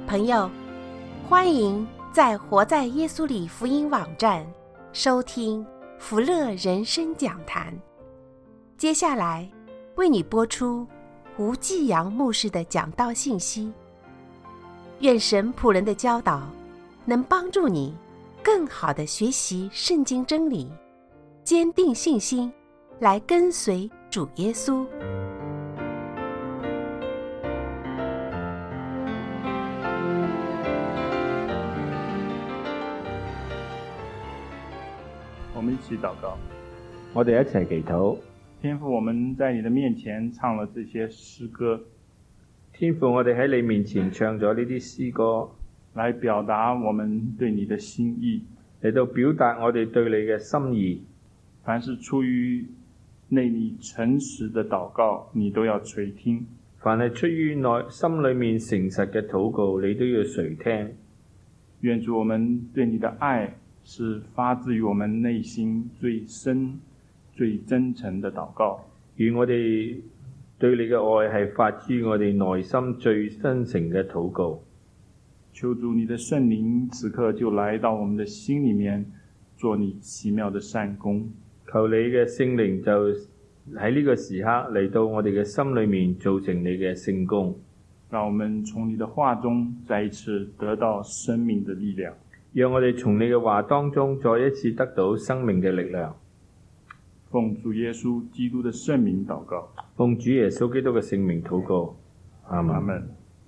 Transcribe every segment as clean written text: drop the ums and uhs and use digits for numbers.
朋友，欢迎在活在耶稣里福音网站收听福乐人生讲坛。接下来为你播出吴继阳牧师的讲道信息。愿神仆人的教导能帮助你更好地学习圣经真理，坚定信心，来跟随主耶稣。 我们一起祷告。 我哋一齊祈禱。 天父，我們在你的面前唱了這些詩歌， 天父，我哋喺你面前唱咗呢啲詩歌， 來表達我們對你的心意， 嚟到表達我哋對你嘅心意。 凡是出於內裏誠實的禱告，你都要垂聽； 凡係出於內心裏面誠實嘅禱告，你都要垂聽。 願主我們對你的愛是發自於我們內心最深最真誠的禱告， 願我哋對你嘅愛係發自於我哋內心最真誠嘅禱告。 求主你的聖靈此刻就來到我們的心裡面，做你奇妙的善工。 求你嘅聖靈就喺呢個時刻嚟到我哋嘅心裡面，做成你嘅聖工。 讓我們從你的話中再一次得到生命的力量。 讓我哋從你嘅話當中再一次得到生命嘅力量。 奉主耶穌基督的聖名禱告。 奉主耶穌基督嘅聖名禱告。阿們。 阿們。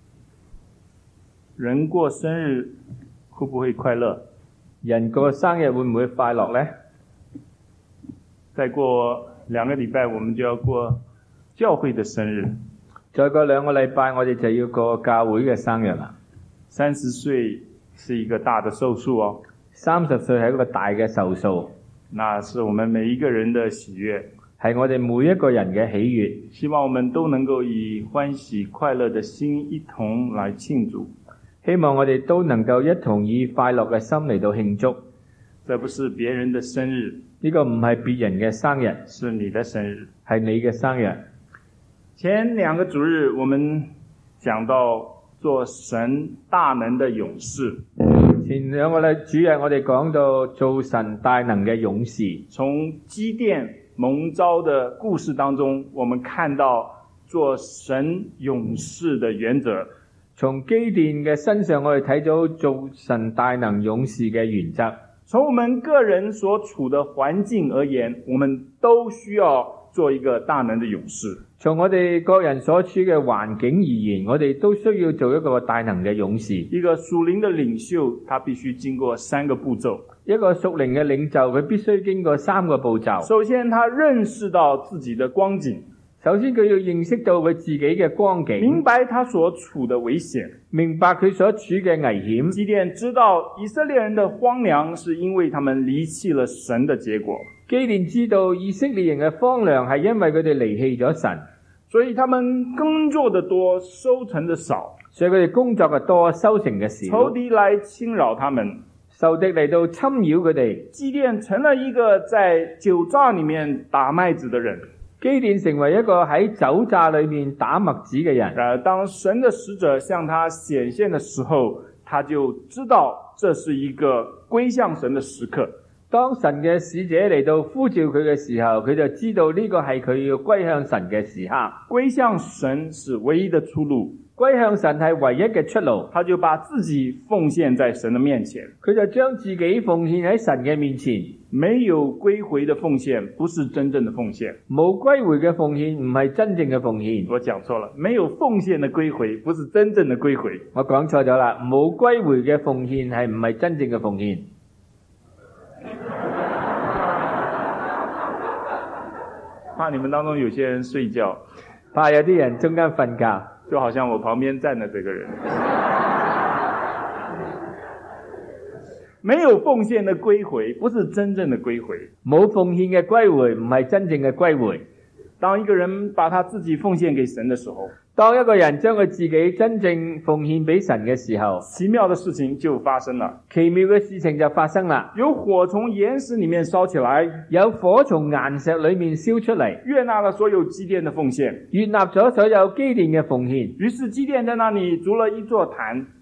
人過生日會不會快樂？ 人過生日會唔會快樂呢？ 再過2個禮拜我們就要過教會的生日。 再過2個禮拜我哋就要過教會嘅生日啦。 30歲是一個大的壽數哦。 30歲係一個大嘅壽數。 那是我們每一個人的喜悅， 係我哋每一個人嘅喜悅。 希望我們都能夠以歡喜快樂的心一同來慶祝。 希望我哋都能夠一同以快樂嘅心嚟到慶祝。 這不是別人的生日， 呢個唔係別人嘅生日， 是你的生日， 係你嘅生日。 前2個主日我們講到做神大能的勇士。 前2個主日我哋講到做神大能嘅勇士。 從基甸蒙召的故事當中，我們看到做神勇士的原則。 從基甸嘅身上我哋睇到做神大能勇士嘅原則。 從我們個人所處的環境而言，我們都需要做一個大能的勇士。 從我哋個人所處嘅環境而言，我哋都需要做一個大能嘅勇士。 一個屬靈的領袖，他必須經過3個步驟。 一個屬靈嘅領袖，佢必須經過3個步驟。 首先，他認識到自己的光景。 首先，佢要認識到佢自己嘅光景， 明白他所處的危險， 明白佢所處嘅危險。 基甸知道以色列人的荒涼是因為他們離棄了神的結果。 基甸知道以色列人嘅荒涼係因為佢哋離棄咗神， 所以他們工作的多，收成的少。 所以佢哋工作嘅多，收成嘅少。 仇敵來侵擾他們， 仇敵嚟到侵擾佢哋。 基甸成了一個在酒榨裏面打麥子的人。 基甸成為一個喺酒榨裏面打麥子嘅人。 當神的使者向他顯現的時候，他就知道這是一個歸向神的時刻。 當神嘅使者嚟到呼召佢嘅時候，佢就知道呢個係佢要歸向神嘅時刻。 歸向神是唯一的出路， 歸向神係唯一嘅出路。 他就把自己奉獻在神的面前， 佢就將自己奉獻喺神嘅面前。 沒有歸回的奉獻不是真正的奉獻， 冇歸回嘅奉獻唔係真正嘅奉獻。 我講錯了，沒有奉獻的歸回不是真正的歸回。 我講錯咗啦，冇歸回嘅奉獻係唔係真正嘅奉獻。 怕你們當中有些人睡覺， 怕有啲人中間瞓覺， 就好像我旁邊站的這個人。沒有奉獻的歸回不是真正的歸回， 冇奉獻嘅歸回唔係真正嘅歸回。 當一個人把他自己奉獻給神的時候， 當一個人將佢自己真正奉獻俾神嘅時候， 奇妙的事情就發生了。 奇妙嘅事情就發生啦。 有火從岩石裡面燒起來， 有火從岩石裡面燒出嚟， 悅納了所有基甸的奉獻， 悅納咗所有基甸嘅奉獻。 於是基甸在那裡築了一座壇，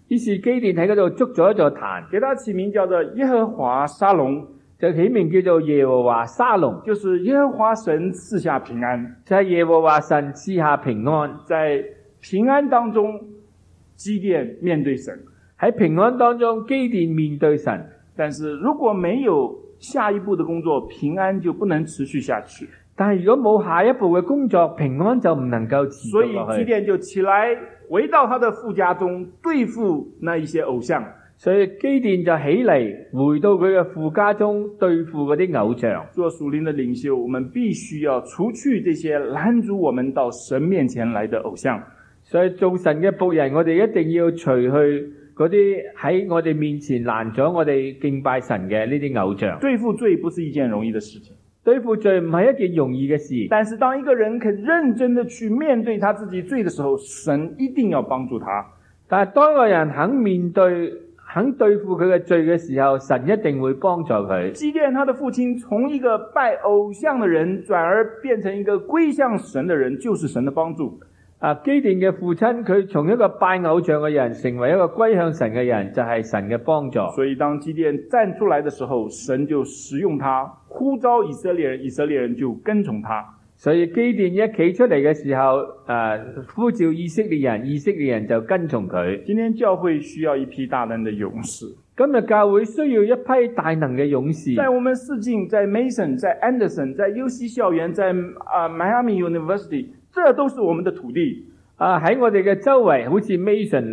於是基甸喺嗰度築咗一座壇， 給他起名叫做耶和華沙龍， 就起名叫做耶和華沙龍， 就是耶和華神賜下平安， 就係耶和華神賜下平安。 在平安當中，基甸面對神， 喺平安當中，基甸面對神。 但是如果沒有下一步的工作，平安就不能持續下去。 但係如果冇下一步嘅工作，平安就唔能夠持續落去。 所以基甸就起來，回到他的父家中，對付那一些偶像。 所以基甸就起嚟，回到佢嘅父家中，對付嗰啲偶像。 做屬靈的領袖，我們必須要除去這些攔阻我們到神面前來的偶像。 所以做神嘅僕人，我哋一定要除去嗰啲喺我哋面前攔咗我哋敬拜神嘅呢啲偶像。 對付罪不是一件容易的事情， 對付罪唔係一件容易嘅事。 但是當一個人肯認真的去面對他自己罪的時候，神一定要幫助他。 但係當一個人肯面對、肯對付佢嘅罪嘅時候，神一定會幫助佢。 基甸他的父親從一個拜偶像的人轉而變成一個歸向神的人，就是神的幫助。 基甸嘅父親，佢從一個拜偶像嘅人成為一個歸向神嘅人，就係神嘅幫助。 所以當基甸站出來的時候，神就使用他，呼召以色列人，以色列人就跟從他。 所以基甸一企出嚟嘅時候，呼召以色列人，以色列人就跟從佢。 今天教會需要一批大能的勇士。 今日教會需要一批大能嘅勇士。 在我們附近，在 Mason， 在 Anderson， 在 UC 校園，在Miami University， 這都是我們的土地。 喺我哋嘅周圍，好似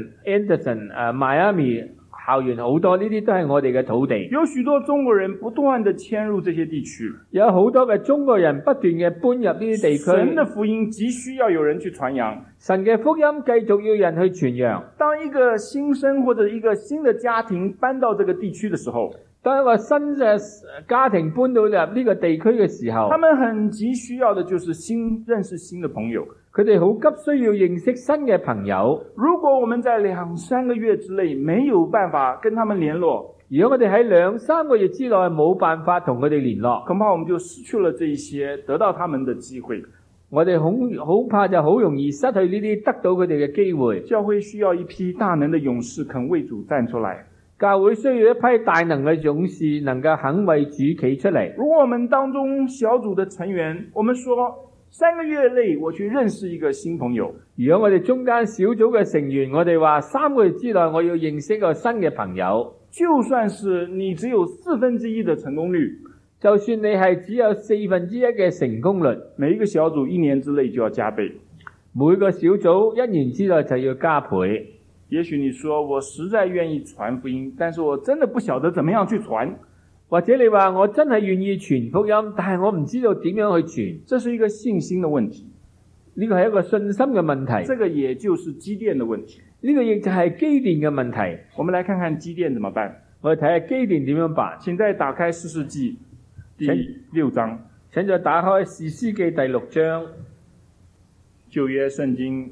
Mason、Anderson、Miami 校園好多，呢啲都係我哋嘅土地。 有許多中國人不斷地遷入這些地區， 有好多嘅中國人不斷嘅搬入呢啲地區。 神的福音急需要有人去傳揚， 神嘅福音繼續要人去傳揚。 當一個新生或者一個新的家庭搬到這個地區的時候， 當一個新嘅家庭搬到入呢個地區嘅時候， 他們很急需要的就是認識新的朋友。 佢哋好急需要認識新嘅朋友。 如果我們在2-3個月之內沒有辦法跟他們聯絡， 如果我哋喺2-3個月之內冇辦法同佢哋聯絡， 恐怕我們就失去了這一些得到他們的機會。 我哋好怕就好容易失去呢啲得到佢哋嘅機會。 教會需要一批大能的勇士肯為主站出來。 教會需要一批大能嘅勇士能夠肯為主企出嚟。 如果我們當中小組的成員，我們說3個月內我去認識一個新朋友。 如果我哋中間小組嘅成員，我哋話3個月之內我要認識一個新嘅朋友， 就算是你只有1/4的成功率， 就算你係只有1/4嘅成功率， 每一個小組1年之內就要加倍， 每個小組1年之內就要加倍。 也許你說我實在願意傳福音，但是我真的不曉得怎麼樣去傳。 或者你話我真係願意傳福音，但係我唔知道點樣去傳。 這是一個信心的問題， 呢個係一個信心嘅問題。 這個也就是基甸的問題， 呢個亦就係基甸嘅問題。 我們來看看基甸怎麼辦。 我哋睇下基甸點樣辦。 請再打開士師記第6章。 請再打開士師記第6章。 舊約聖經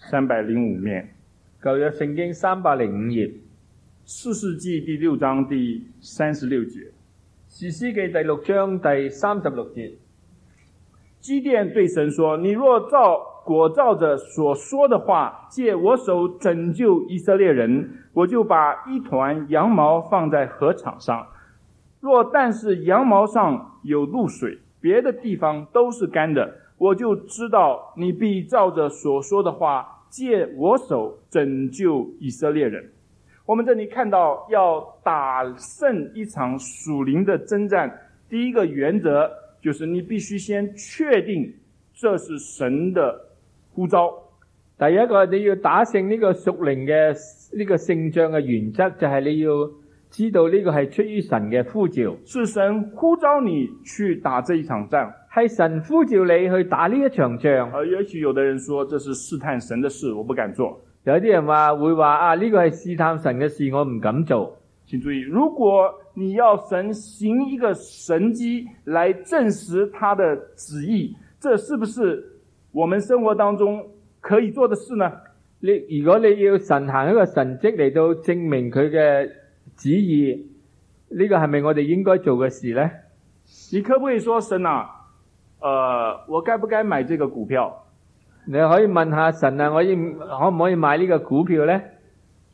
305面。 舊約聖經305頁。 士師記第6章第36節。 士師記第6章第36節。 基甸對神說：你若果照着所說的話，借我手拯救以色列人，我就把一團羊毛放在禾場上。若但是羊毛上有露水，別的地方都是乾的，我就知道你必照着所說的話，借我手拯救以色列人。我們這裡看到要打勝一場屬靈的征戰，第一個原則就是你必須先確定這是神的呼召。 第一個你要打勝呢個屬靈嘅呢個勝仗嘅原則，就係你要知道呢個係出於神嘅呼召， 是神呼召你去打這一場仗， 係神呼召你去打呢一場仗。 也許有的人說這是試探神的事，我不敢做。 有啲人會話呢個係試探神嘅事，我唔敢做。 請注意，如果你要神行一個神蹟來證實他的旨意，這是不是我們生活當中可以做的事呢？ 如果你要神行一個神蹟嚟到證明佢嘅旨意，呢個係咪我哋應該做嘅事呢？ 你可不可以說神啊，我該不該買這個股票？ 你可以問下神啊，我可唔可以買呢個股票呢？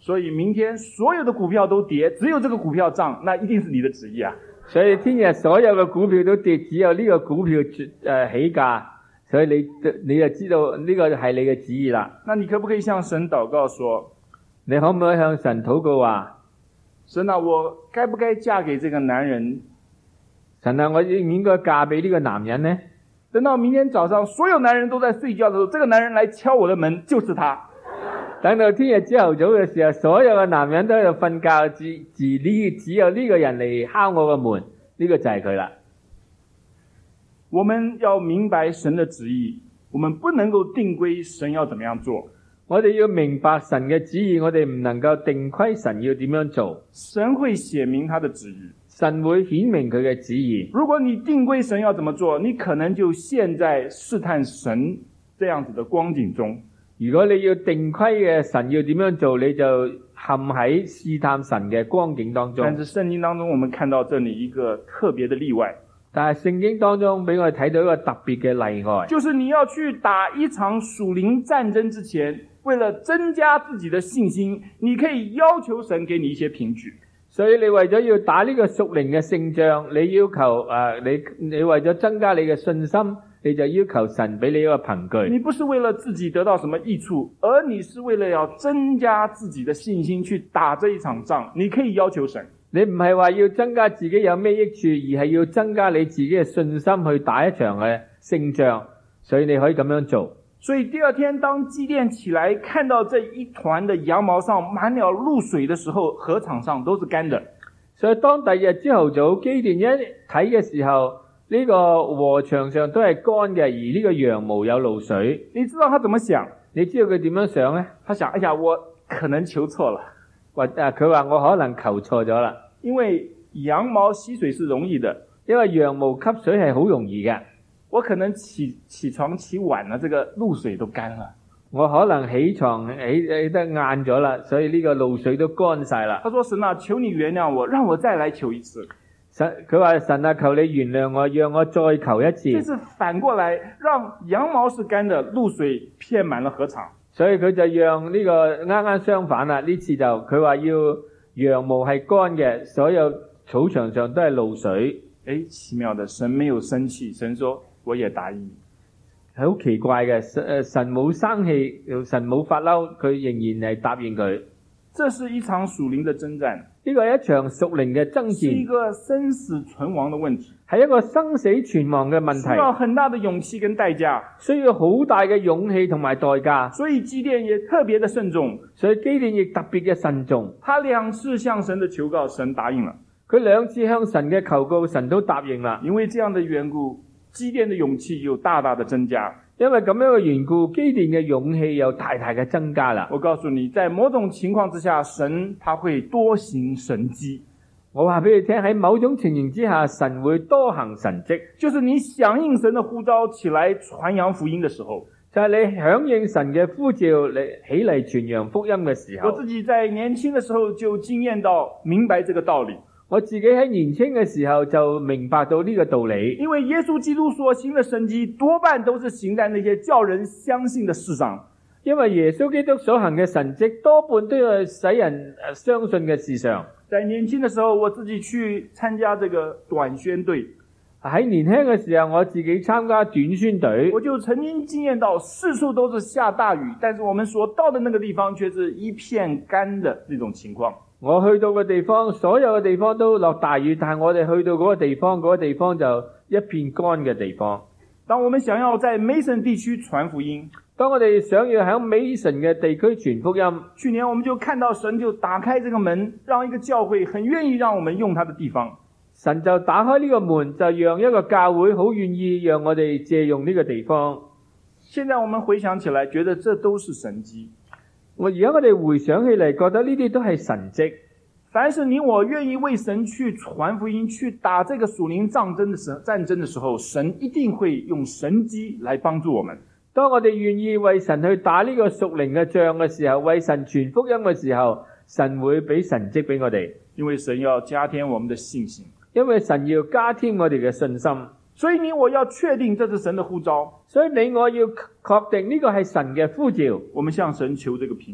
所以明天所有的股票都跌，只有这个股票涨，那一定是你的旨意啊。 所以聽日所有嘅股票都跌，只有呢個股票起價，所以你就知道呢個係你嘅旨意啦。 那你可不可以向神禱告說， 你可唔可以向神禱告話， 神啊，我該不該嫁給這個男人？ 神啊，我應唔應該嫁俾呢個男人呢？ 等到明天早上所有男人都在睡覺的時候，這個男人來敲我的門，就是他。 等到聽日朝頭早嘅時候，所有嘅男人都喺度瞓覺，只有呢個人嚟敲我嘅門，呢個就係佢啦。 我們要明白神的旨意，我們不能夠定規神要怎麼樣做。 我哋要明白神嘅旨意，我哋唔能夠定規神要點樣做。 神會寫明他的旨意， 神會顯明佢嘅旨意。 如果你定規神要怎麼做，你可能就陷在試探神這樣子的光景中。 如果你要定規嘅神要點樣做，你就陷喺試探神嘅光景當中。 但是聖經當中我們看到這裡一個特別的例外， 但係聖經當中俾我哋睇到一個特別嘅例外， 就是你要去打一場屬靈戰爭之前，為了增加自己的信心，你可以要求神給你一些憑據。 所以你為咗要打呢個屬靈嘅勝仗，你要求你為咗增加你嘅信心，你就要求神俾你一個憑據。 你不是為了自己得到什麼益處，而你是為了要增加自己的信心去打這一場仗，你可以要求神。 你唔係話要增加自己有咩益處，而係要增加你自己嘅信心去打一場嘅勝仗，所以你可以咁樣做。 所以第二天當基甸起來看到這一團的羊毛上滿了露水的時候，禾場上都是乾的。 所以當第二日朝頭早基甸一睇嘅時候，呢個禾場上都係乾嘅，而呢個羊毛有露水。 你知道他怎麼想？ 你知道佢點樣想呢？ 他想，哎呀，我可能求錯了。 佢話我可能求錯咗啦。 因為羊毛吸水是容易的， 因為羊毛吸水係好容易嘅。 我可能起床起晚了，這個露水都乾了。 我可能起床起得晏咗啦，所以呢個露水都乾晒啦。 他說，神啊，求你原諒我，讓我再來求一次。 佢話，神啊，求你原諒我，讓我再求一次。 這次反過來，讓羊毛是乾的，露水遍滿了禾場。所以佢就讓呢個啱相反啦。呢次就佢話要羊毛係乾嘅，所有草場上都係露水。 奇妙的，神沒有生氣，神說我也答應你。 係好奇怪嘅，神冇生氣，神冇發嬲，佢仍然係答應佢。 這是一場屬靈的征戰， 呢個係一場屬靈嘅爭戰， 是一個生死存亡的問題， 係一個生死存亡嘅問題， 需要很大的勇氣跟代價， 需要好大嘅勇氣同埋代價。 所以基甸也特別的慎重， 所以基甸亦特別嘅慎重。 他2次向神的求告，神答應了。 佢2次向神嘅求告，神都答應啦。 因為這樣的緣故，基甸的勇氣又大大的增加。 因為咁樣嘅緣故，基甸嘅勇氣又大大嘅增加啦。 我告訴你，在某種情況之下，神他會多行神蹟。 我話俾你聽，喺某種情形之下，神會多行神蹟。 就是你響應神的呼召起來傳揚福音的時候， 就係你響應神嘅呼召你起嚟傳揚福音嘅時候。 我自己在年輕的時候就經驗到明白這個道理。 我自己喺年輕嘅時候就明白到呢個道理， 因為耶穌基督所行的神蹟多半都是行在那些叫人相信的事上。 因為耶穌基督所行嘅神蹟多半都係使人相信嘅事上。 在年輕的時候，我自己去參加這個短宣隊。 喺年輕嘅時候，我自己參加短宣隊， 我就曾經經驗到四處都是下大雨，但是我們所到的那個地方卻是一片乾的那種情況。 我去到嘅地方，所有嘅地方都落大雨，但係我哋去到嗰個地方，嗰個地方就一片乾嘅地方。 當我們想要在 Mason 地區傳福音， 當我哋想要喺 Mason 嘅地區傳福音， 去年我們就看到神就打開這個門，讓一個教會很願意讓我們用他的地方。 神就打開呢個門，就讓一個教會好願意讓我哋借用呢個地方。 現在我們回想起來，覺得這都是神蹟。 而家我哋回想起嚟，覺得呢啲都係神蹟。 凡是你我願意為神去傳福音，去打這個屬靈戰爭的時候，神一定會用神蹟來幫助我們。 當我哋願意為神去打呢個屬靈嘅仗嘅時候，為神傳福音嘅時候，神會俾神蹟俾我哋。 因為神要加添我們的信心， 因為神要加添我哋嘅信心。 所以你我要確定這是神的呼召， 所以你我要確定呢個係神嘅呼召。 我們向神求這個憑據，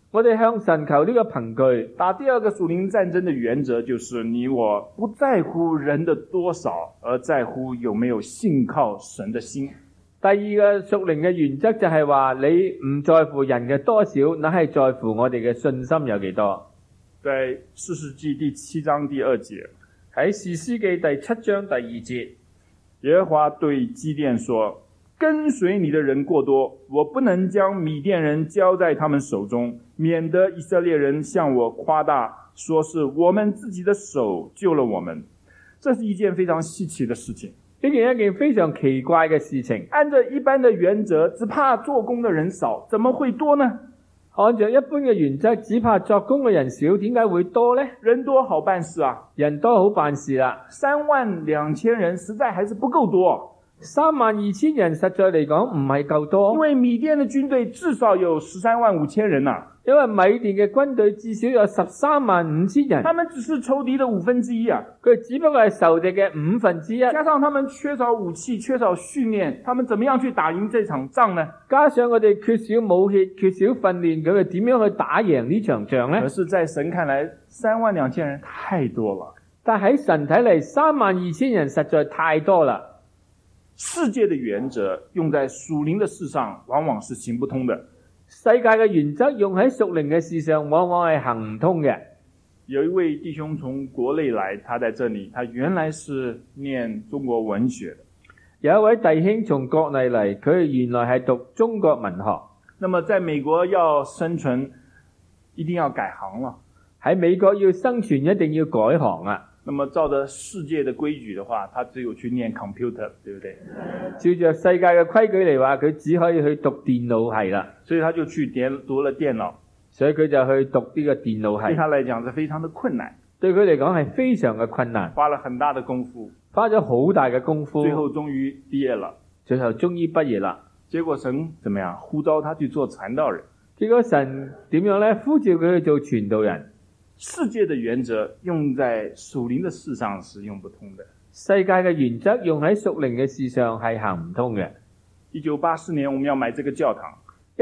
我哋向神求呢個憑據。 打第二个属灵战争的原则就是你我不在乎人的多少，而在乎有没有信靠神的心。 第二個屬靈嘅原則就係話你唔在乎人嘅多少，乃係在乎我哋嘅信心有幾多。 在士師記第7章第2節， 喺士師記第7章第2節， 耶和華對基甸說：跟隨你的人過多，我不能將米甸人交在他們手中，免得以色列人向我誇大，說是我們自己的手救了我們。這是一件非常稀奇的事情。 呢件一件非常奇怪嘅事情。 按照一般的原則，只怕做工的人少，怎麼會多呢？ 按照一般嘅原則，只怕作工嘅人少，點解會多呢？ 人多好辦事啊， 人多好辦事啦。 32000人實在還是不夠多。 32000人實在嚟講唔係夠多， 因為米甸的軍隊至少有135000人啊。 因為米甸嘅軍隊至少有135000人， 他們只是仇敵的1/5啊。 佢只不過係仇敵嘅1/5， 加上他們缺少武器，缺少訓練，他們怎麼樣去打贏這場仗呢？ 加上我哋缺少武器，缺少訓練，佢哋點樣去打贏呢場仗呢？ 可是在神看來，32000人太多了。 但喺神睇嚟，32000人實在太多啦。 世界的原則用在屬靈的事上，往往是行不通的。 世界嘅原則用喺屬靈嘅事上，往往係行唔通嘅。 有一位弟兄從國內來，他在這裡，他原來是念中國文學的。 有一位弟兄從國內嚟，佢原來係讀中國文學。 那麼在美國要生存，一定要改行了。 喺美國要生存，一定要改行啊。 那麼照着世界的規矩的話，他只有去念 computer， 對不對？ 照着世界嘅規矩嚟話，佢只可以去讀電腦系啦。 所以他就去讀了電腦。 所以佢就去讀呢個電腦系。 對他來講是非常的困難。 對佢嚟講係非常嘅困難。 花了很大的功夫。 花咗好大嘅功夫。 最後終於畢業了。 最後終於畢業啦。 結果神怎麼樣？呼召他去做傳道人。 結果神點樣呢？呼召佢去做傳道人。 世界的原則用在屬靈的事上是用不通的。 世界嘅原則用喺屬靈嘅事上係行唔通嘅。 1984年我們要買這個教堂。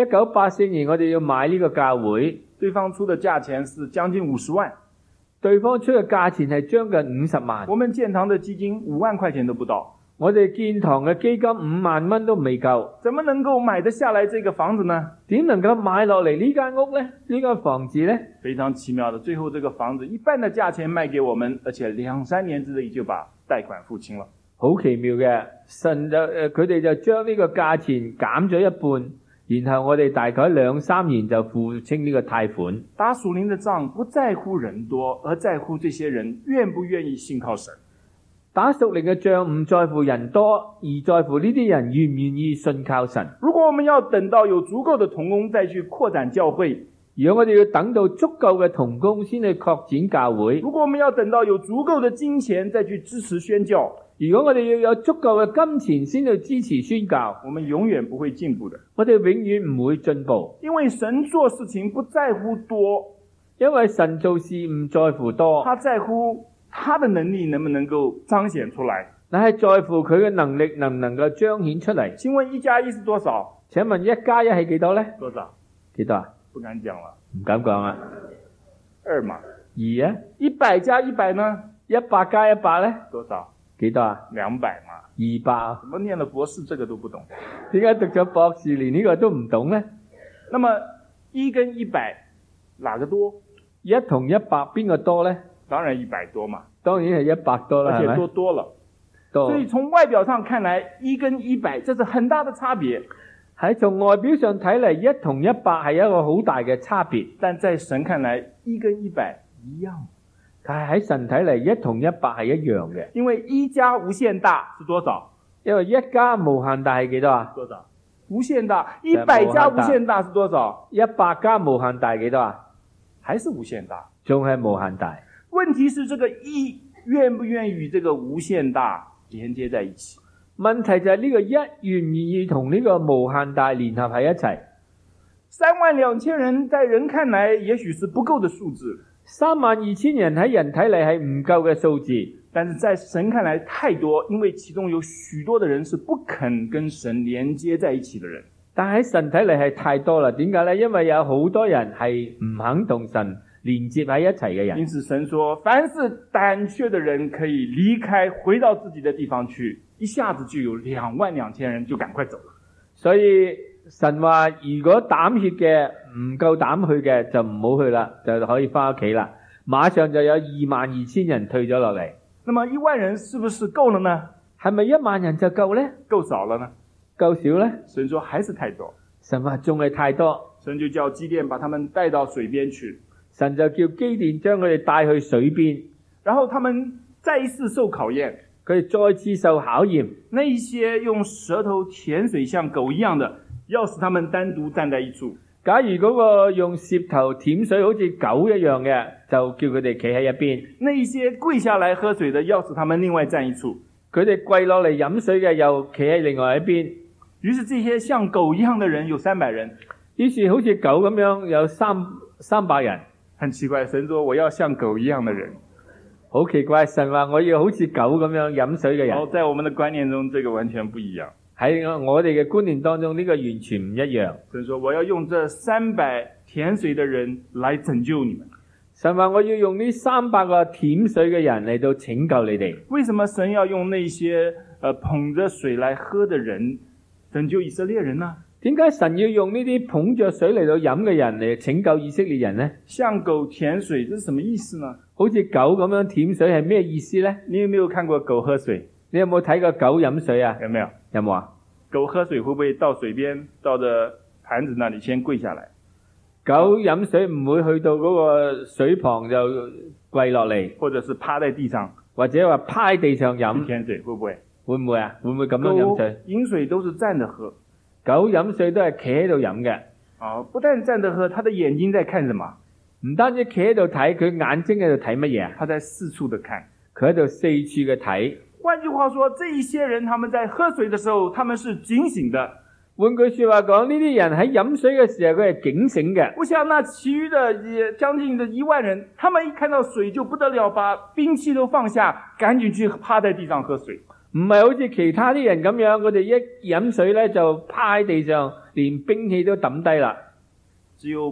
1984年我哋要買呢個教會， 對方出的價錢是將近50萬。 對方出嘅價錢係將近50萬。 我們建堂的基金5萬塊錢都不到。 我哋建堂嘅基金5萬蚊都未夠， 怎麼能夠買得下來這個房子呢？ 點能夠買落嚟呢間屋呢？呢間房子呢？ 非常奇妙的，最後這個房子一半的價錢賣給我們，而且2-3年之內就把貸款付清了。 好奇妙嘅，神就佢哋就將呢個價錢減咗一半，然後我哋大概2-3年就付清呢個貸款。 打屬靈的仗不在乎人多，而在乎這些人願不願意信靠神。 打屬靈嘅仗唔在乎人多，而在乎呢啲人願唔願意信靠神。 如果我們要等到有足夠的同工再去擴展教會， 如果我哋要等到足夠嘅同工先去擴展教會， 如果我們要等到有足夠的金錢再去支持宣教， 如果我哋要有足夠嘅金錢先去支持宣教， 我們永遠不會進步的。 我哋永遠唔會進步， 因為神做事情不在乎多， 因為神做事唔在乎多， 他在乎他的能力能不能夠彰顯出來， 但係在乎佢嘅能力能唔能夠彰顯出嚟。 請問1+1是多少？ 請問1+1係幾多呢？ 多少？ 幾多啊？ 不敢講了， 唔敢講啊。 2嘛。 2啊。 100加100呢 ？100加100呢？ 多少？ 幾多啊 ？200嘛。 200啊。 怎麼念了博士這個都不懂？ 點解讀咗博士連呢個都唔懂呢？ 那麼1跟100哪個多 ？1同100邊個多呢？ 當然100多嘛。 當然係100多啦， 而且多了。 多。 所以從外表上看來，1跟100這是很大的差別。 喺從外表上睇嚟，1同100係一個好大嘅差別。 但在神看來，1跟100一樣。 但係喺神睇嚟，1同100係一樣嘅。 因為1加無限大是多少？ 因為1加無限大係幾多啊？ 多少？無限大。100加無限大是多少 ？100加無限大幾多啊？ 還是無限大。 仲係無限大。 問題是這個1願不願意與這個無限大連接在一起？ 問題就係呢個1願唔願意同呢個無限大聯合喺一齊 ？32000人在人看來也許是不夠的數字。 32000人喺人睇嚟係唔夠嘅數字， 但是在神看來太多，因為其中有許多的人是不肯跟神連接在一起的人。 但喺神睇嚟係太多啦，點解呢？因為有好多人係唔肯同神連接喺一齊嘅人。 因此神說，凡是膽怯的人可以離開，回到自己的地方去，一下子就有22000人就趕快走了。 所以神話，如果膽怯嘅唔夠膽去嘅就唔好去啦，就可以翻屋企啦。馬上就有22000人退咗落嚟。 那麼1萬人是不是夠了呢？ 係咪1萬人就夠呢？ 夠少了呢？ 夠少呢？ 神說還是太多。 神話仲係太多， 神就叫基甸把他們帶到水邊去。 神就叫基甸將佢哋帶去水邊， 然後他們再一次受考驗， 佢哋再次受考驗。 那一些用舌頭舔水像狗一樣的，要使他們單獨站在一處。 假如嗰個用舌頭舔水好似狗一樣嘅，就叫佢哋企喺一邊。 那一些跪下來喝水的，要使他們另外站一處。 佢哋跪落嚟飲水嘅，又企喺另外一邊。 於是這些像狗一樣的人有300人， 於是好似狗咁樣有300人。 很奇怪，神說我要像狗一樣的人。 好奇怪，神話我要好似狗咁樣飲水嘅人。 在我們的觀念中，這個完全不一樣。 喺我哋嘅觀念當中，呢個完全唔一樣。 神說我要用這300舔水的人來拯救你們。 神話我要用呢300個舔水嘅人嚟到拯救你哋。 為什麼神要用那些捧着水來喝的人拯救以色列人呢？ 點解神要用呢啲捧着水嚟到飲嘅人嚟拯救以色列人呢？ 像狗舔水，這是什麼意思呢？ 好似狗咁樣舔水係咩意思呢？ 你有沒有看過狗喝水？ 你有冇睇過狗飲水啊？ 有沒有？ 有冇啊？ 狗喝水會不會到水邊，到着盤子那裡先跪下來？ 狗飲水唔會去到嗰個水旁就跪落嚟， 或者是趴在地上， 或者話趴喺地上飲舔水，會不會？ 會唔會啊？會唔會咁樣飲水？ 狗飲水都是站着喝。 狗飲水都係企喺度飲嘅。 不但站着喝，他的眼睛在看什麼？ 唔單止企喺度睇，佢眼睛喺度睇乜嘢啊？ 他在四處的看， 佢喺度四處嘅睇。 換句話說，這一些人他們在喝水的時候，他們是警醒的。 換句說話講，呢啲人喺飲水嘅時候，佢係警醒嘅。 不像那其餘的將近的1萬人，他們一看到水就不得了，把兵器都放下，趕緊去趴在地上喝水。 唔係好似其他啲人咁樣，佢哋一飲水咧就趴喺地上，連兵器都抌低啦。 只有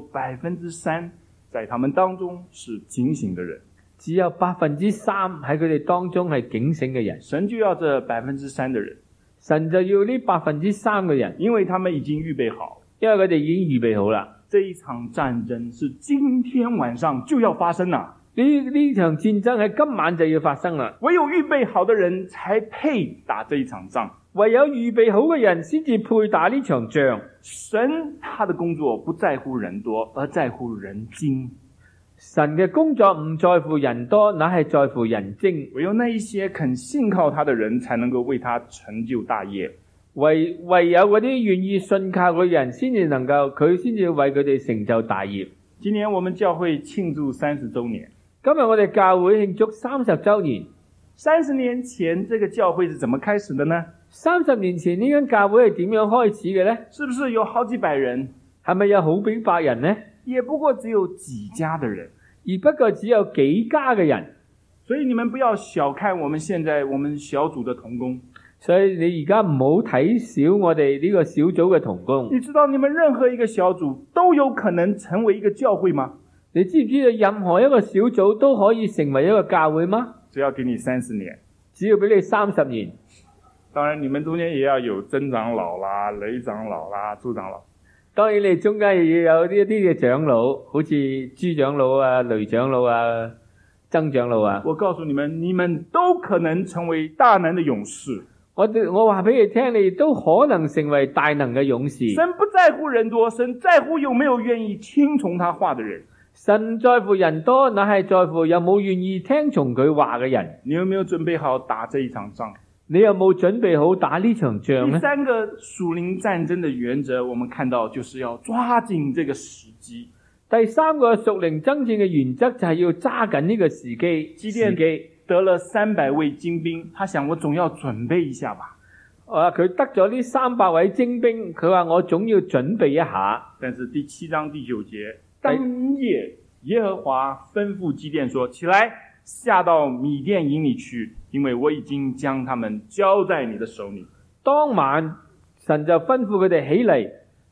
3%在他們當中是警醒的人， 只有3%喺佢哋當中係警醒嘅人。 神就要這3%的人， 神就要呢3%嘅人， 因為他們已經預備好， 因為佢哋已經預備好啦。 這一場戰爭是今天晚上就要發生啦。 呢場戰爭喺今晚就要發生啦。 唯有預備好的人才配打這一場仗， 唯有預備好嘅人先至配打呢場仗。 神他的工作不在乎人多，而在乎人精。 神嘅工作唔在乎人多，乃係在乎人精。 唯有那一些肯信靠他的人，才能夠為他成就大業。 唯有嗰啲願意信靠嘅人，先至能夠佢先至為佢哋成就大業。 今年我們教會慶祝30週年。 今日我哋教會慶祝30週年。 30年前這個教會是怎麼開始的呢？30 年前呢間教會係點樣開始嘅呢？ 是不是有好幾百人？ 係咪有好幾百人呢？ 也不過只有幾家的人， 而不過只有幾家嘅人。 所以你們不要小看我們現在我們小組的同工。 所以你而家唔好睇小我哋呢個小組嘅同工。 你知道你們任何一個小組都有可能成為一個教會嗎？ 你知唔知道任何一個小組都可以成為一個教會嗎？ 只要給你30年， 只要俾你30年。 當然你們中間也要有曾長老啦、雷長老啦、朱長老。 當然你中間也要有一啲嘅長老，好似朱長老啊、雷長老啊、曾長老啊。 我告訴你們，你們都可能成為大能的勇士。 我話俾你聽，你都可能成為大能嘅勇士。 神不在乎人多，神在乎有沒有願意聽從他話的人。 神在乎人多，乃係在乎有冇願意聽從佢話嘅人。 你有沒有準備好打這一場仗？ 你有冇準備好打呢場仗呢？ 第三個屬靈戰爭的原則，我們看到就是要抓緊這個時機。 第三個屬靈爭戰嘅原則就係要揸緊呢個時機。 基甸得了300位精兵，他想我總要準備一下吧。 佢得咗呢300位精兵，佢話我總要準備一下。 但是第7章第9節，當夜耶和華吩咐基甸說：起來，下到米甸營裡去，因為我已經將他們交在你的手裡。 當晚神就吩咐佢哋起嚟，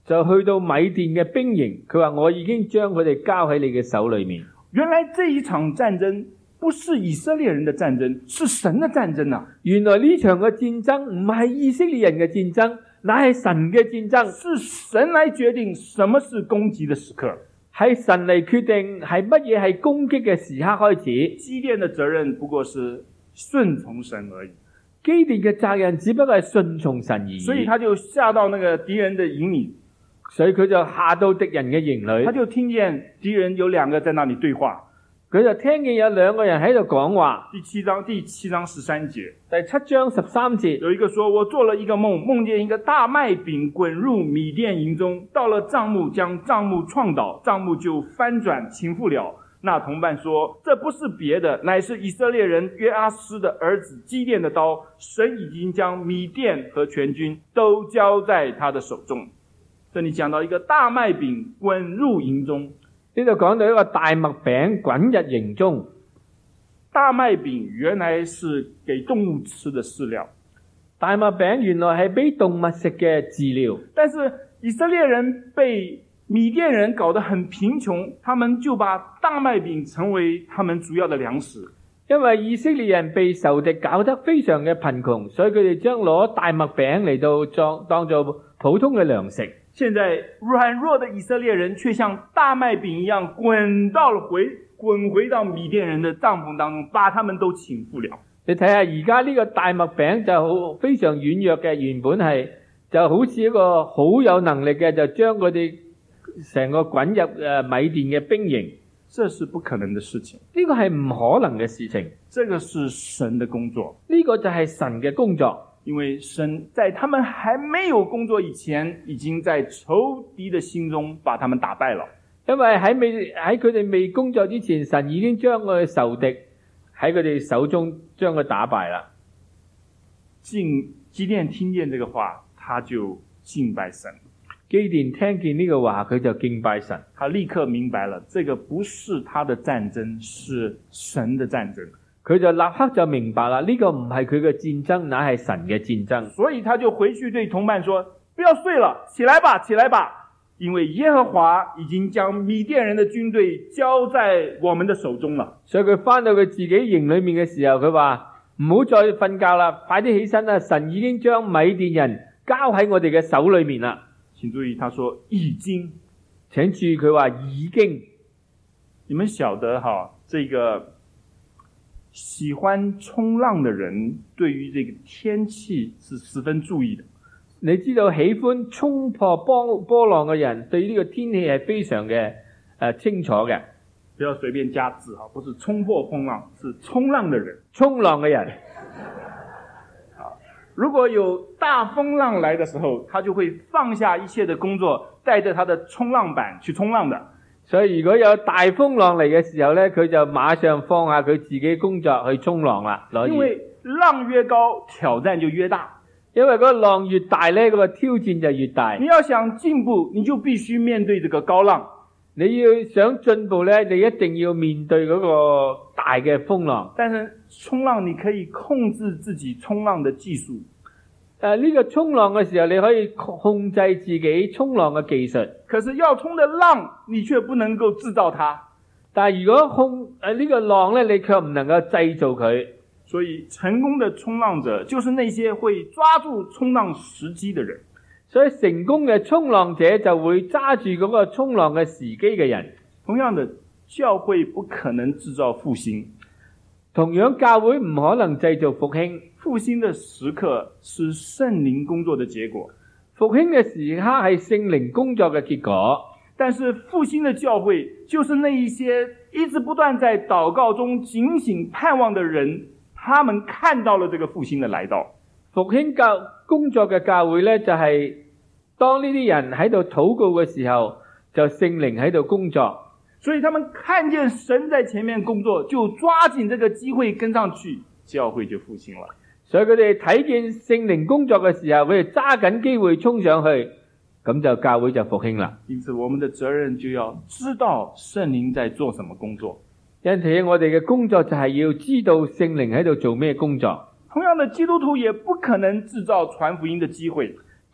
就去到米甸嘅兵營，佢話我已經將佢哋交喺你嘅手裏面。 原來這一場戰爭不是以色列人的戰爭，是神的戰爭啊！ 原來呢場嘅戰爭唔係以色列人嘅戰爭，乃係神嘅戰爭。 是神來決定什麼是攻擊的時刻， 係神嚟決定係乜嘢係攻擊嘅時刻開始。 基甸的責任不過是順從神而已。 基甸嘅責任只不過係順從神而已。 所以他就下到那個敵人的營裏， 所以佢就下到敵人嘅營裏， 他就聽見敵人有兩個在那裏對話。 佢就聽見有兩個人喺度講話。 第七章13節， 第7章13節， 有一個說，我做了一個夢，夢見一個大麥餅滾入米甸營中，到了帳幕，將帳幕撞倒，帳幕就翻轉傾覆了。那同伴說，這不是別的，乃是以色列人約阿施的兒子基甸的刀，神已經將米甸和全軍都交在他的手中。這裡講到一個大麥餅滾入營中， 呢度講到一個大麥餅滾入營中。 大麥餅原來是給動物吃的飼料， 大麥餅原來係俾動物食嘅飼料， 但是以色列人被米甸人搞得很貧窮，他們就把大麥餅成為他們主要的糧食。 因為以色列人被仇敵搞得非常嘅貧窮，所以佢哋將攞大麥餅嚟到當做普通嘅糧食。 現在軟弱的以色列人卻像大麥餅一樣滾回到米甸人的帳篷當中，把他們都傾覆了。 你睇下而家呢個大麥餅就好非常軟弱嘅，原本係就好似一個好有能力嘅，就將佢哋成個滾入米甸嘅兵營。 這是不可能的事情， 呢個係唔可能嘅事情。 這個是神的工作， 呢個就係神嘅工作。 因為神在他們還沒有工作以前，已經在仇敵的心中把他們打敗了。 因為喺佢哋未工作之前，神已經將佢仇敵喺佢哋手中將佢打敗啦。 基甸聽見這個話，他就敬拜神。 基甸聽見呢個話，佢就敬拜神。 他立刻明白了，這個不是他的戰爭，是神的戰爭。 佢就立刻就明白啦，呢個唔係佢嘅戰爭，乃係神嘅戰爭。 所以他就回去對同伴說，不要睡了，起來吧，起來吧，因為耶和華已經將米甸人的軍隊交在我們的手中了。 所以佢返到佢自己營裏面嘅時候，佢話唔好再瞓覺啦，快啲起身啦，神已經將米甸人交喺我哋嘅手裏面啦。 請注意，他說已經， 請注意佢話已經。 你們曉得這個喜歡衝浪的人對於這個天氣是十分注意的。 你知道喜歡衝破波浪嘅人對於呢個天氣係非常嘅清楚嘅。 不要隨便加字，不是衝破風浪，是衝浪的人。 衝浪嘅人。 如果有大風浪來的時候，他就會放下一切的工作，帶着他的衝浪板去衝浪的。 所以如果有大風浪嚟嘅時候呢，佢就馬上放下佢自己工作去衝浪啦。 因為浪越高，挑戰就越大。 因為嗰個浪越大呢，嗰個挑戰就越大。 你要想進步，你就必須面對這個高浪。 你要想進步呢，你一定要面對嗰個大嘅風浪。 但是衝浪你可以控制自己衝浪的技術。 呢個衝浪嘅時候，你可以控制自己衝浪嘅技術。 可是要衝的浪，你卻不能夠製造它。 但係如果呢個浪呢，你卻唔能夠製造佢。 所以成功的衝浪者，就是那些會抓住衝浪時機的人。 所以成功嘅衝浪者就會揸住嗰個衝浪嘅時機嘅人。 同樣的，教會不可能製造復興。 同樣教會唔可能製造復興。 復興的時刻是聖靈工作的結果。 復興嘅時刻係聖靈工作嘅結果。 但是復興的教會就是那一些一直不斷在禱告中警醒盼望的人，他們看到了這個復興的來到。 復興工作嘅教會呢，就係當呢啲人喺度禱告嘅時候，就聖靈喺度工作。 所以他們看見神在前面工作，就抓緊這個機會跟上去，教會就復興了。 所以佢哋睇見聖靈工作嘅時候，佢哋揸緊機會衝上去，咁就教會就復興啦。 因此我們的責任就要知道聖靈在做什麼工作。 因此我哋嘅工作就係要知道聖靈喺度做咩工作。 同樣的，基督徒也不可能製造傳福音的機會。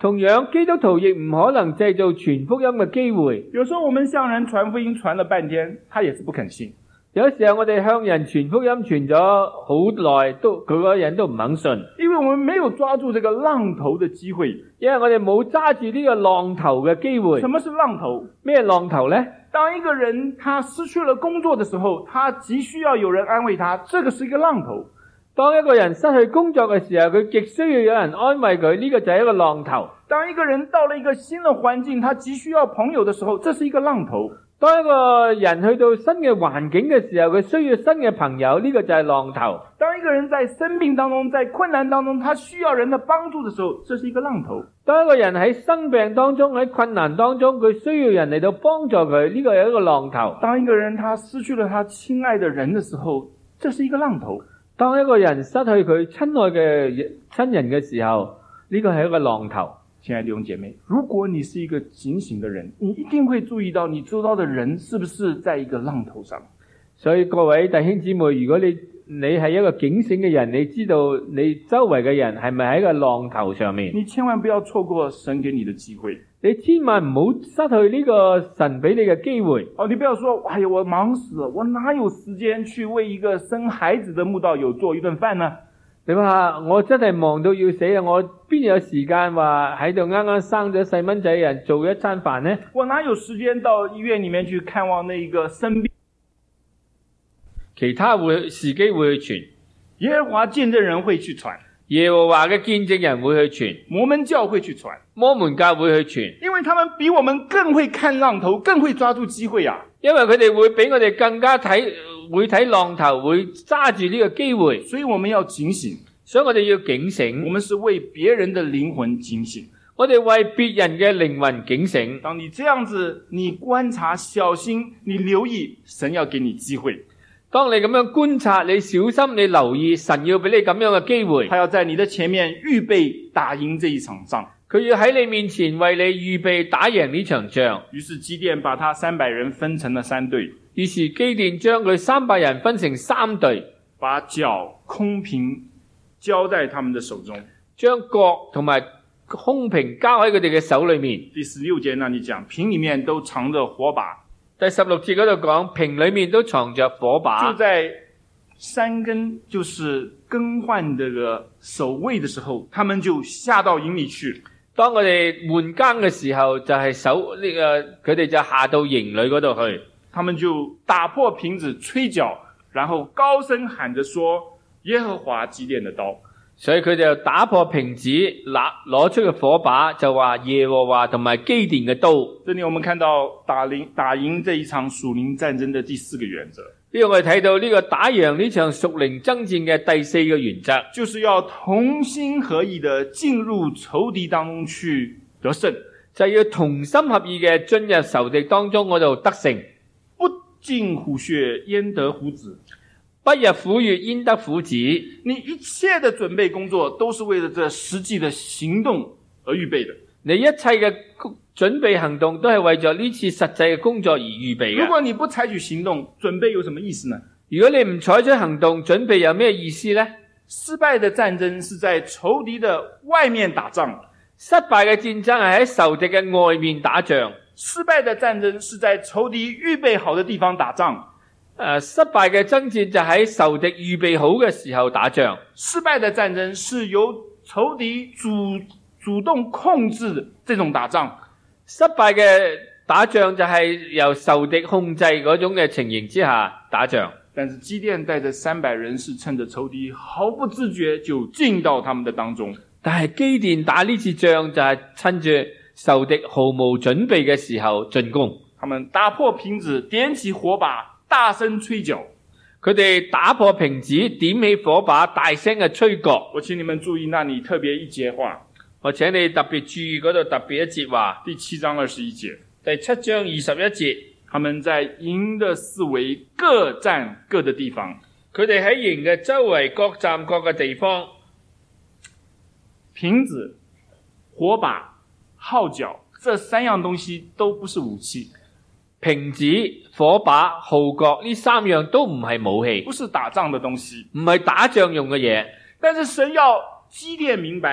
同樣，基督徒亦唔可能製造傳福音嘅機會。 有時候我們向人傳福音傳了半天，他也是不肯信。 有時候我哋向人傳福音傳咗好耐，佢嗰個人都唔肯信， 因為我們沒有抓住這個浪頭的機會。 因為我哋冇揸住呢個浪頭嘅機會。 什麼是浪頭？ 咩浪頭呢？ 當一個人他失去了工作的時候，他急需要有人安慰他，這個是一個浪頭。 當一個人失去工作嘅時候，佢極需要有人安慰佢，呢個就係一個浪頭。 當一個人到了一個新的環境，他急需要朋友的時候，這是一個浪頭。 當一個人去到新嘅環境嘅時候，佢需要新嘅朋友，呢個就係浪頭。 當一個人在生病當中，在困難當中，他需要人的幫助的時候，這是一個浪頭。 當一個人喺生病當中，喺困難當中，佢需要人嚟到幫助佢，呢個係一個浪頭。 當一個人他失去了他親愛的人的時候，這是一個浪頭。 當一個人失去佢親愛嘅親人嘅時候，呢個係一個浪頭。 親愛的弟兄姐妹，如果你是一個警醒的人，你一定會注意到你周遭的人是不是在一個浪頭上。 所以各位弟兄姊妹，如果你係一個警醒嘅人，你知道你周圍嘅人係咪喺個浪頭上面？ 你千萬不要錯過神給你的機會。 你千萬唔好失去呢個神俾你嘅機會。 你不要說，哎呀，我忙死了，我哪有時間去為一個生孩子的慕道友做一頓飯呢？ 你話我真係忙到要死啊！我邊有時間話喺度啱啱生咗細蚊仔人做一餐飯呢？ 我哪有時間到醫院裏面去看望那個生病？ 其他時機會去傳， 耶和華見證人會去傳， 耶和華嘅見證人會去傳， 摩門教會去傳， 摩門教會去傳， 因為他們比我們更會看浪頭，更會抓住機會啊！ 因為佢哋會比我哋更加會睇浪頭，會揸住呢個機會。 所以我們要警醒， 所以我哋要警醒。 我們是為別人的靈魂警醒， 我哋為別人嘅靈魂警醒。 當你這樣子，你觀察、小心、你留意，神要給你機會。 當你咁樣觀察，你小心，你留意，神要俾你咁樣嘅機會。 他要在你的前面預備打贏這一場仗。 佢要喺你面前為你預備打贏呢場仗。 於是基甸把他300人分成了3隊。 於是基甸將佢300人分成3隊， 把角空瓶交在他們的手中， 將角同埋空瓶交喺佢哋嘅手裏面。 第16節那裡講，瓶裡面都藏着火把。 第16節嗰度講，瓶裡面都藏着火把。 就在3更，就是更換這個守衛的時候，他們就下到營裡去。 當我哋換更嘅時候，就係佢哋就下到營裏嗰度去。 他們就打破瓶子吹角，然後高聲喊着說，耶和華基甸的刀。 所以佢哋就打破瓶子，攞出個火把，就話耶和華同埋基甸嘅刀。 這裡我們看到打贏這一場屬靈戰爭的第4個原則。 呢個我哋睇到呢個打贏呢場屬靈爭戰嘅第4個原則， 就是要同心合意的進入仇敵當中去得勝， 就係要同心合意嘅進入仇敵當中嗰度得勝。 不進虎穴，焉得虎子？ 不入虎穴，焉得虎子？ 你一切的準備工作都是為了這實際的行動而預備的。 你一切嘅準備行動都係為咗呢次實際嘅工作而預備嘅。 如果你不採取行動，準備有什麼意思呢？ 如果你唔採取行動，準備有咩意思呢？ 失敗的戰爭是在仇敵的外面打仗， 失敗嘅戰爭係喺仇敵嘅外面打仗。 失敗的戰爭是在仇敵預備好的地方打仗。 失敗嘅爭戰就喺仇敵預備好嘅時候打仗。 失敗的戰爭是由仇敵主動控制這種打仗。 失敗嘅打仗就係由仇敵控制嗰種嘅情形之下打仗。 但是基甸帶着300人是趁着仇敵毫不自覺就進到他們的當中。 但係基甸打呢次仗就係趁住仇敵毫無準備嘅時候進攻。 他們打破瓶子，點起火把，大聲吹角。 佢哋打破瓶子，點起火把，大聲嘅吹角。 我請你們注意那裡特別一節話。 我請你特別注意嗰度特別一節話。 第7章21節。 第7章21節。 他們在營的四圍各站各的地方。 佢哋喺營嘅周圍各站各嘅地方。 瓶子、火把、號角，這3樣東西都不是武器。 瓶子、火把、號角呢3樣都唔係武器， 不是打仗的東西， 唔係打仗用嘅嘢。 但是神要基甸明白，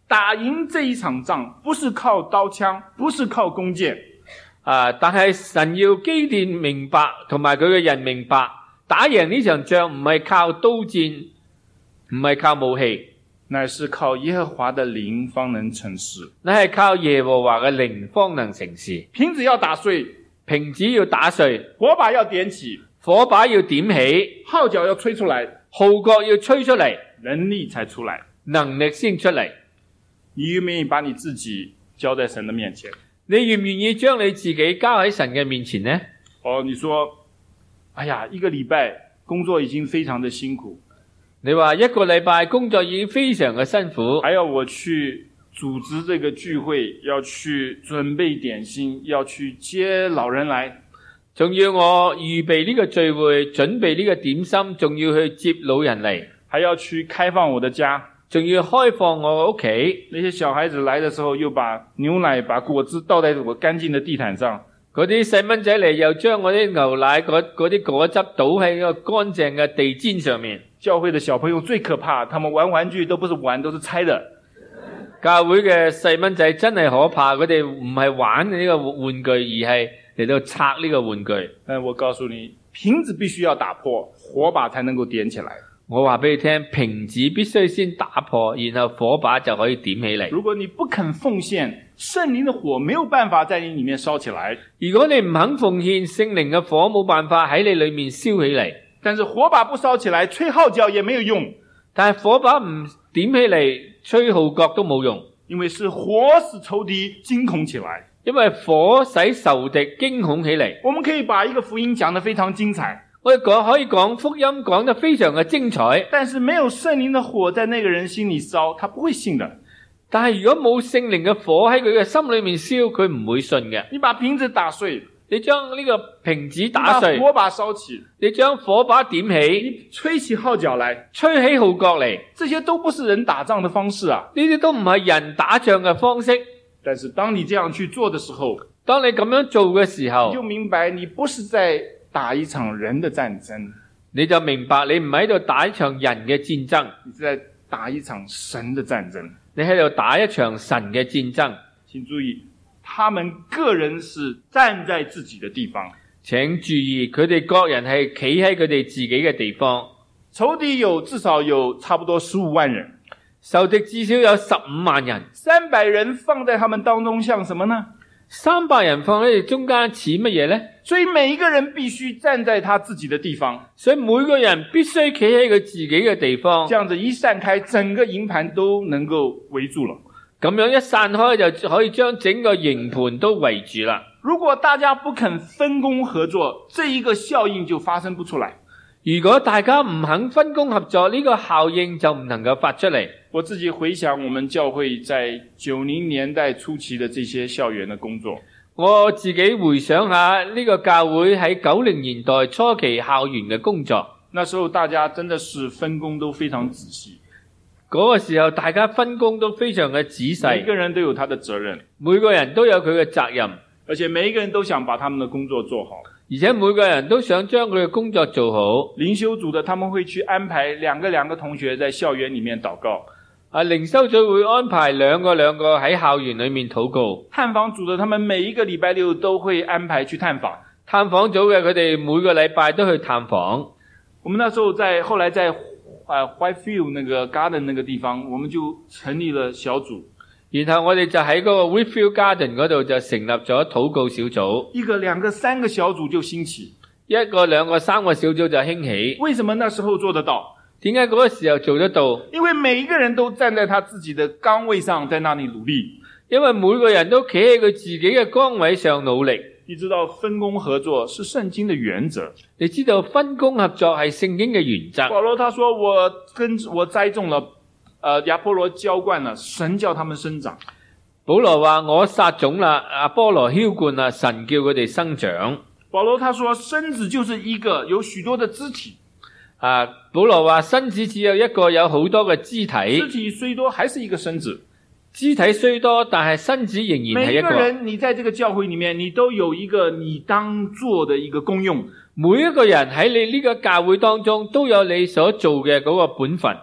打贏這一場仗不是靠刀槍，不是靠弓箭。 但係神要基甸明白，同埋佢嘅人明白，打贏呢場仗唔係靠刀劍，唔係靠武器， 乃是靠耶和華的靈方能成事。 乃係靠耶和華嘅靈方能成事。 瓶子要打碎， 瓶子要打碎， 火把要點起， 火把要點起， 號角要吹出來， 號角要吹出嚟， 能力才出來， 能力先出嚟。 你願唔願意把你自己交在神的面前？ 你願唔願意將你自己交喺神嘅面前呢？ 你說，哎呀，一個禮拜工作已經非常的辛苦。 你話一個禮拜工作已經非常嘅辛苦， 還要我去組織這個聚會，要去準備點心，要去接老人來， 仲要我預備呢個聚會，準備呢個點心，仲要去接老人嚟， 還要去開放我的家， 仲要開放我屋企。 那些小孩子來的時候，又把牛奶、把果汁倒在我乾淨的地毯上。 嗰啲細蚊仔嚟，又將嗰啲牛奶、嗰啲果汁倒喺個乾淨嘅地氈上面。 教會的小朋友最可怕，他們玩玩具都不是玩，都是拆的。 教會嘅細蚊仔真係可怕，佢哋唔係玩呢個玩具，而係嚟到拆呢個玩具。 但我告訴你，瓶子必須要打破，火把才能夠點起來。 我話俾你聽，瓶子必須先打破，然後火把就可以點起嚟。 如果你不肯奉獻，聖靈的火沒有辦法在你裏面燒起來。 如果你唔肯奉獻，聖靈嘅火冇辦法喺你裏面燒起嚟。 但是火把不燒起來，吹號角也沒有用。 但係火把唔點起嚟，吹號角都冇用。 因為是火使仇敵驚恐起來。 因為火使仇敵驚恐起嚟。 我們可以把一個福音講得非常精彩。 我哋可以講福音講得非常嘅精彩， 但是沒有聖靈的火在那個人心裏燒，他不會信的。 但係如果冇聖靈嘅火喺佢嘅心裏面燒，佢唔會信嘅。 你把瓶子打碎， 你將呢個瓶子打碎， 你把火把燒起， 你將火把點起， 你吹起號角來， 吹起號角嚟， 這些都不是人打仗的方式啊！ 呢啲都唔係人打仗嘅方式。 但是當你這樣去做的時候， 當你咁樣做嘅時候， 你就明白你不是在打一場人的戰爭， 你就明白你唔喺度打一場人嘅戰爭， 你是在打一場神的戰爭。 你喺度打一場神嘅戰爭。 請注意，他們個人是站在自己的地方。 請注意，佢哋各人係企喺佢哋自己嘅地方。 仇敵至少有差不多15萬人， 仇敵至少有15萬人。 300人放在他們當中像什麼呢 ？300人放喺中間似乜嘢呢？ 所以每一個人必須站在他自己的地方。 所以每個人必須企喺佢自己嘅地方。 這樣子一散開，整個營盤都能夠圍住了。 咁樣一散開就可以將整個營盤都圍住啦。 如果大家不肯分工合作，這一個效應就發生不出來。 如果大家唔肯分工合作，呢個效應就唔能夠發出嚟。 我自己回想我們教會在90年代初期的這些校園的工作， 我自己回想下呢個教會喺90年代初期校園嘅工作， 那時候大家真的是分工都非常仔細。 嗰個時候大家分工都非常嘅仔細， 每個人都有他的責任， 每個人都有佢嘅責任， 而且每一個人都想把他們的工作做好， 而且每個人都想將佢嘅工作做好。 靈修組的他們會去安排兩個同學在校園裡面禱告， 靈修組會安排兩個喺校園裡面禱告。 探訪組的他們每一個禮拜六都會安排去探訪。 探訪組嘅佢哋每個禮拜都去探訪。 我們那時候後來在Whitefield 那個 Garden 那個地方，我們就成立了小組。 然後我哋就喺嗰個 Whitefield Garden 嗰度就成立咗禱告小組。 1個、2個、3個小組就興起。 1個、2個、3個小組就興起。 為什麼那時候做得到？ 點解嗰個時候做得到？ 因為每一個人都站在他自己的崗位上，在那裡努力。 因為每個人都企喺佢自己嘅崗位上努力。 你知道分工合作是聖經的原則。 你知道分工合作係聖經嘅原則。 保羅他說我栽種了，亞波羅澆灌了，神叫他們生長。 保羅話我撒種啦，阿波羅澆灌啦，神叫佢哋生長。 保羅他說身子就是一個，有許多的肢體。 保羅話身子只有一個，有好多嘅肢體。 肢體雖多，還是一個身子。 肢體雖多，但係身子仍然係一個。 每一個人，你在這個教會裡面，你都有一個你當做的一個功用。 每一個人喺你呢個教會當中，都有你所做嘅嗰個本分。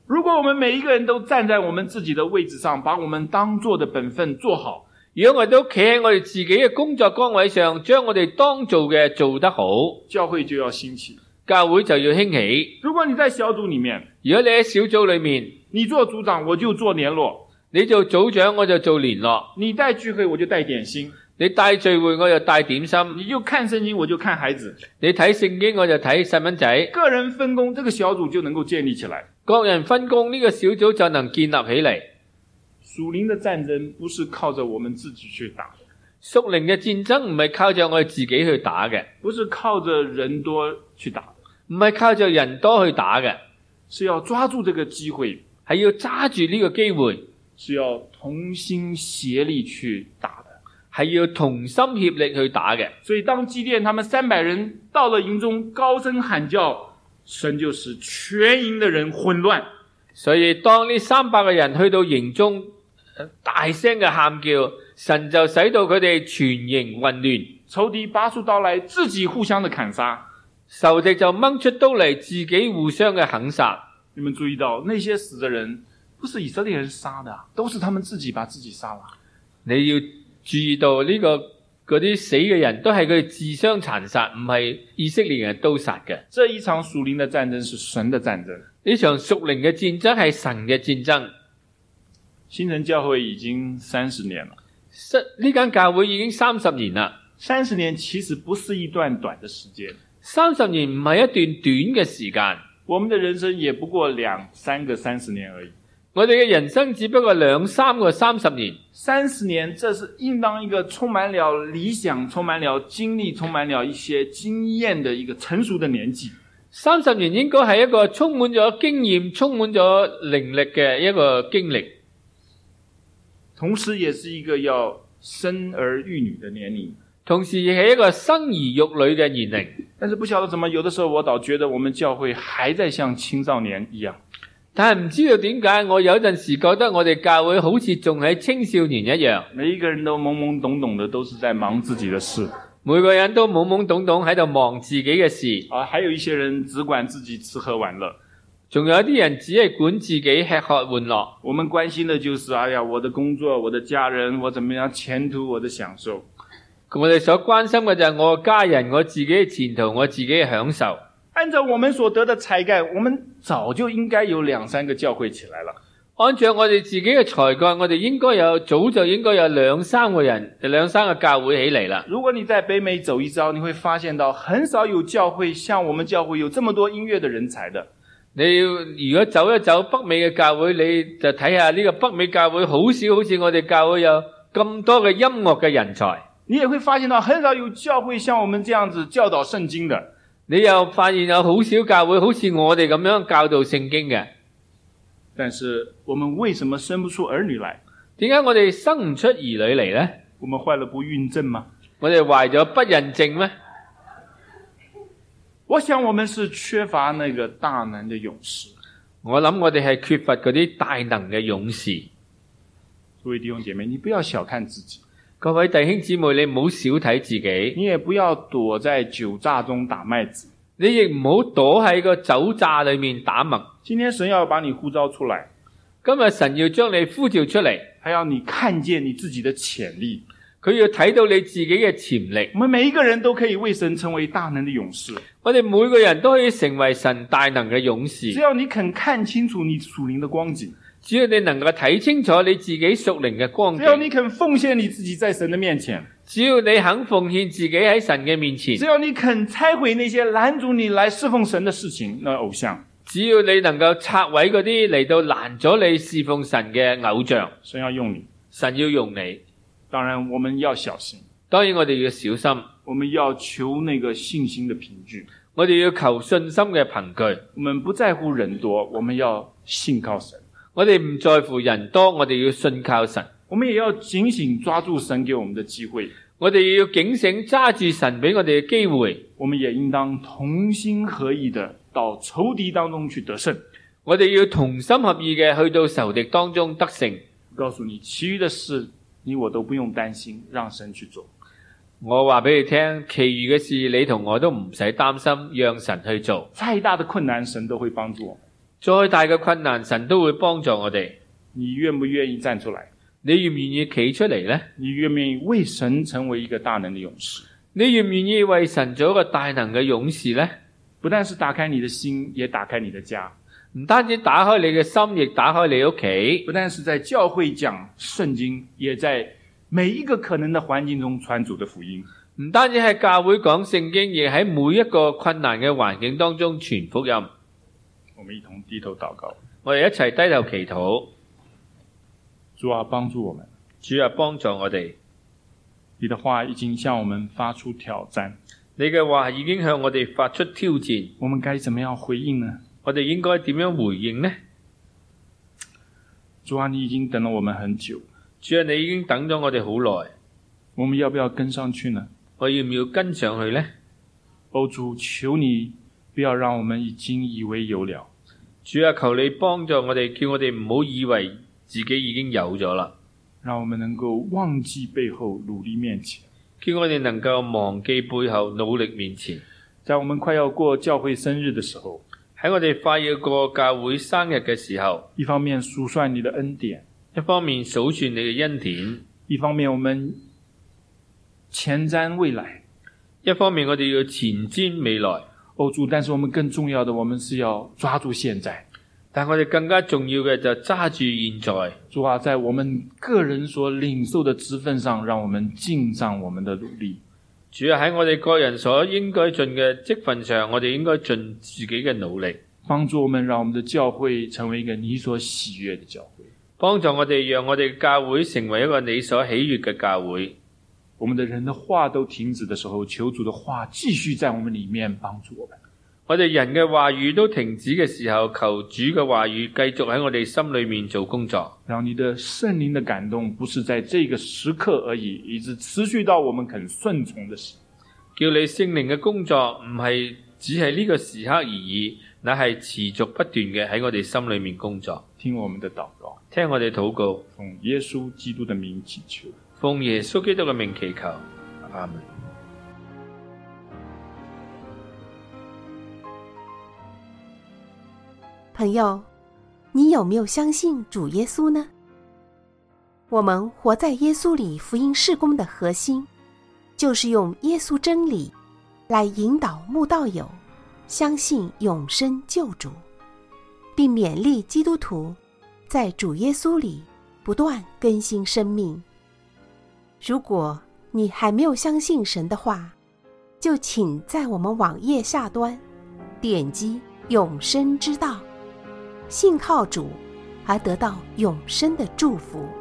如果我們每一個人都站在我們自己的位置上，把我們當做的本分做好， 如果我哋都企喺我哋自己嘅工作崗位上，將我哋當做嘅做得好， 教會就要興起。 教會就要興起。 如果你在小組裡面， 如果你喺小組裏面， 你做組長，我就做聯絡； 你做組長，我就做聯絡； 你帶聚會，我就帶點心； 你帶聚會，我就帶點心； 你就看聖經，我就看孩子； 你睇聖經，我就睇細蚊仔。 個人分工，這個小組就能夠建立起來。 各人分工，呢個小組就能建立起嚟。 屬靈的戰爭不是靠着我們自己去打的， 屬靈嘅戰爭唔係靠着我哋自己去打嘅， 不是靠着人多去打的， 唔係靠着人多去打嘅， 是要抓住這個機會， 係要揸住呢個機會， 是要同心協力去打的， 係要同心協力去打嘅。 所以當基甸他們300人到了營中高聲喊叫，神就使全營的人混亂。 所以當呢300個人去到營中大聲嘅喊叫，神就使到佢哋全營混亂， 仇敵拔出刀來，自己互相的砍殺， 仇敵就掹出刀嚟，自己互相嘅砍殺。 你們注意到那些死的人不是以色列人殺的，都是他們自己把自己殺了。 你要注意到呢嗰啲死嘅人都係佢哋自相殘殺，唔係以色列人刀殺嘅。 這一場屬靈的戰爭是神的戰爭， 呢場屬靈嘅戰爭係神嘅戰爭。 新城教會已經30年了， 呢間教會已經30年啦。 30年其實不是一段短的時間 ，30年唔係一段短嘅時間。 我們的人生也不過2-3個30年而已。 我哋嘅人生只不過2-3個30年。 30年，這是應當一個充滿了理想、充滿了經歷、充滿了一些經驗的一個成熟的年紀。 30年應該係一個充滿咗經驗、充滿咗靈力嘅一個經歷， 同時也是一個要生兒育女的年齡， 同時亦係一個生兒育女嘅年齡。 但是不曉得怎麼，有的時候我倒覺得我們教會還在像青少年一樣。 但係唔知道點解，我有陣時覺得我哋教會好似仲喺青少年一樣， 每一個人都懵懵懂懂的，都是在忙自己的事。 每個人都懵懵懂懂喺度忙自己嘅事。 還有一些人只管自己吃喝玩樂， 仲有一啲人只係管自己吃喝玩樂。 我們關心的就是我的工作、我的家人，我怎麼樣前途、我的享受。 我哋所關心嘅就係我嘅家人、我自己嘅前途、我自己嘅享受。 按照我們所得的才幹，我們早就應該有2-3個教會起來了。 按照我哋自己嘅才幹，我哋早就應該有2-3個教會起嚟啦。 如果你在北美走一遭，你會發現到很少有教會像我們教會有這麼多音樂的人才的。 你如果走一走北美嘅教會，你就睇下呢個北美教會好少好似我哋教會有咁多嘅音樂嘅人才。 你也會發現到很少有教會像我們這樣子教導聖經的。 你又發現有好少教會好似我哋咁樣教導聖經嘅。 但是我們為什麼生不出兒女來？ 點解我哋生唔出兒女嚟呢？ 我們壞了不孕症嗎？ 我哋壞咗不孕症咩？ 我想我們是缺乏那個大能的勇士。 我諗我哋係缺乏嗰啲大能嘅勇士。 各位弟兄姐妹，你不要小看自己。 各位弟兄姊妹，你唔好小睇自己， 你也不要躲在酒榨中打麥子， 你亦唔好躲喺個酒榨裏面打麥。 今天神要把你呼召出來， 今日神要將你呼召出嚟， 還要你看見你自己的潛力， 佢要睇到你自己嘅潛力。 我們每一個人都可以為神成為大能的勇士， 我哋每個人都可以成為神大能嘅勇士。 只要你肯看清楚你屬靈的光景， 只要你能夠睇清楚你自己屬靈嘅光景， 只要你肯奉獻你自己在神的面前， 只要你肯奉獻自己喺神嘅面前， 只要你肯拆毀那些攔阻你來侍奉神的事情，那偶像， 只要你能夠拆毀嗰啲嚟到攔咗你侍奉神嘅偶像， 神要用你， 神要用你。 當然我們要小心， 當然我哋要小心， 我們要求那個信心的憑據， 我哋要求信心嘅憑據。 我們不在乎人多，我們要信靠神。 我哋唔在乎人多，我哋要信靠神。 我們也要警醒抓住神給我們的機會， 我哋要警醒揸住神俾我哋嘅機會。 我們也應當同心合意的到仇敵當中去得勝。 我哋要同心合意嘅去到仇敵當中得勝。 我告訴你，其餘的事你我都不用擔心，讓神去做。 我話俾你聽，其餘嘅事你同我都唔使擔心，讓神去做。 再大的困難，神都會幫助我。 再大嘅困難，神都會幫助我哋。 你願不願意站出來？ 你願唔願意企出嚟呢？ 你願不願意為神成為一個大能的勇士？ 你願唔願意為神做一個大能嘅勇士呢？ 不但是打開你的心，也打開你的家。 唔單止打開你嘅心，亦打開你屋企。 不但是在教會講聖經，也在每一個可能的環境中傳主的福音。 唔單止喺教會講聖經，亦喺每一個困難嘅環境當中傳福音。 我們一同低頭禱告， 我哋一齊低頭祈禱。 主啊，幫助我們。 主啊，幫助我哋。 你的話已經向我們發出挑戰， 你嘅話已經向我哋發出挑戰， 我們該怎麼樣回應呢？ 我哋應該點樣回應呢？ 主啊，你已經等了我們很久。 主啊，你已經等咗我哋好耐， 我們要不要跟上去呢？ 我要唔要跟上去呢？ 主，求你不要讓我們已經以為有了。 主啊，求你幫助我哋，叫我哋唔好以為自己已經有咗啦。 讓我們能夠忘記背後，努力面前。 叫我哋能夠忘記背後，努力面前。 在我們快要過教會生日的時候， 喺我哋快要過教會生日嘅時候， 一方面數算你的恩典， 一方面數算你嘅恩典， 一方面我們前瞻未來， 一方面我哋要前瞻未來。 主，但是我們更重要的，我們是要抓住現在。 但我哋更加重要嘅就揸住現在。 主啊，在我們個人所領受的職分上，讓我們盡上我們的努力。 主啊，喺我哋個人所應該盡嘅職分上，我哋應該盡自己嘅努力， 幫助我們，讓我們的教會成為一個你所喜悅的教會。 幫助我哋，讓我哋教會成為一個你所喜悅嘅教會。 我們的人的話都停止的時候，求主的話繼續在我們裡面幫助我們。 我哋人嘅話語都停止嘅時候，求主嘅話語繼續喺我哋心裏面做工作。 讓你的聖靈的感動不是在這個時刻而已，一直持續到我們肯順從的時候。 叫你聖靈嘅工作唔係只係呢個時刻而已，乃係持續不斷嘅喺我哋心裏面工作。 聽我們的禱告， 聽我哋禱告， 奉耶穌基督的名祈求。 奉耶穌基督嘅名祈求，阿們。 朋友，你有沒有相信主耶穌呢？我們活在耶穌裡福音事工的核心，就是用耶穌真理來引導慕道友相信永生救主，並勉勵基督徒在主耶穌裡不斷更新生命。如果你還沒有相信神的話，就請在我們網頁下端點擊永生之道，信靠主而得到永生的祝福。